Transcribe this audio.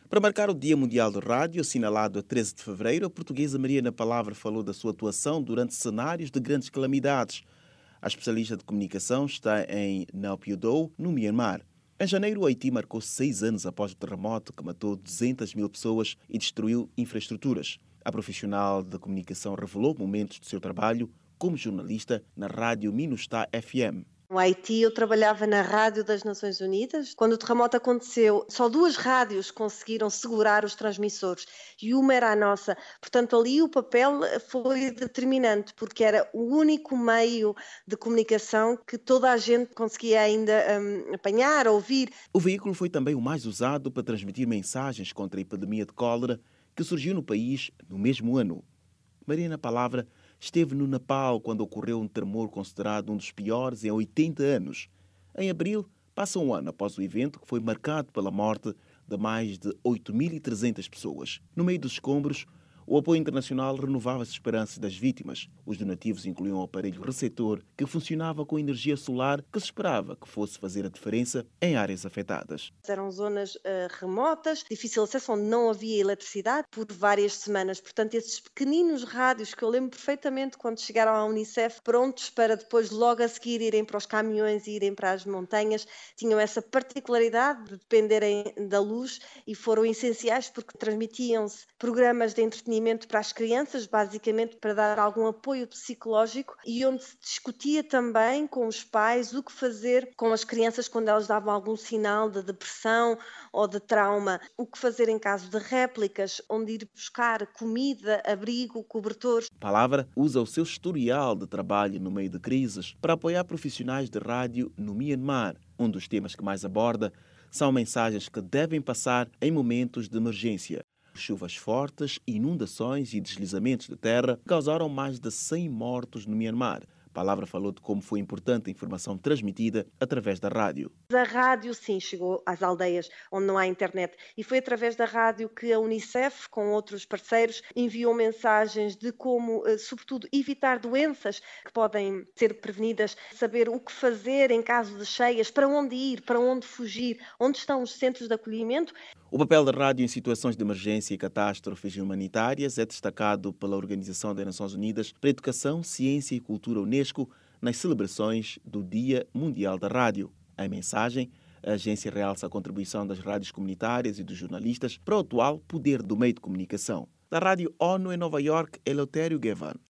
Para marcar o Dia Mundial do Rádio, assinalado a 13 de fevereiro, a portuguesa Maria Na Palavra falou da sua atuação durante cenários de grandes calamidades. A especialista de comunicação está em Naypyidaw, no Myanmar. Em janeiro, o Haiti marcou 6 anos após o terremoto que matou 200 mil pessoas e destruiu infraestruturas. A profissional de comunicação revelou momentos do seu trabalho como jornalista na rádio Minustah FM. No Haiti, eu trabalhava na Rádio das Nações Unidas. Quando o terremoto aconteceu, só 2 rádios conseguiram segurar os transmissores e uma era a nossa. Portanto, ali o papel foi determinante, porque era o único meio de comunicação que toda a gente conseguia ainda apanhar, ouvir. O veículo foi também o mais usado para transmitir mensagens contra a epidemia de cólera que surgiu no país no mesmo ano. Maria Na Palavra esteve no Nepal quando ocorreu um tremor considerado um dos piores em 80 anos. Em abril, passa um ano após o evento que foi marcado pela morte de mais de 8.300 pessoas. No meio dos escombros, o apoio internacional renovava as esperanças das vítimas. Os donativos incluíam um aparelho receptor que funcionava com energia solar que se esperava que fosse fazer a diferença em áreas afetadas. Eram zonas remotas, difícil acesso, onde não havia eletricidade por várias semanas. Portanto, esses pequeninos rádios que eu lembro perfeitamente quando chegaram à Unicef, prontos para depois logo a seguir irem para os caminhões e irem para as montanhas, tinham essa particularidade de dependerem da luz e foram essenciais porque transmitiam-se programas de entretenimento para as crianças, basicamente para dar algum apoio psicológico e onde se discutia também com os pais o que fazer com as crianças quando elas davam algum sinal de depressão ou de trauma, o que fazer em caso de réplicas, onde ir buscar comida, abrigo, cobertores. A Palavra usa o seu historial de trabalho no meio de crises para apoiar profissionais de rádio no Myanmar. Um dos temas que mais aborda são mensagens que devem passar em momentos de emergência. Chuvas fortes, inundações e deslizamentos de terra causaram mais de 100 mortos no Myanmar. A Palavra falou de como foi importante a informação transmitida através da rádio. A rádio, sim, chegou às aldeias onde não há internet e foi através da rádio que a Unicef, com outros parceiros, enviou mensagens de como, sobretudo, evitar doenças que podem ser prevenidas, saber o que fazer em caso de cheias, para onde ir, para onde fugir, onde estão os centros de acolhimento. O papel da rádio em situações de emergência e catástrofes humanitárias é destacado pela Organização das Nações Unidas para a Educação, Ciência e Cultura Unesco nas celebrações do Dia Mundial da Rádio. Em mensagem, a agência realça a contribuição das rádios comunitárias e dos jornalistas para o atual poder do meio de comunicação. Da Rádio ONU em Nova York, Eleutério Gavan.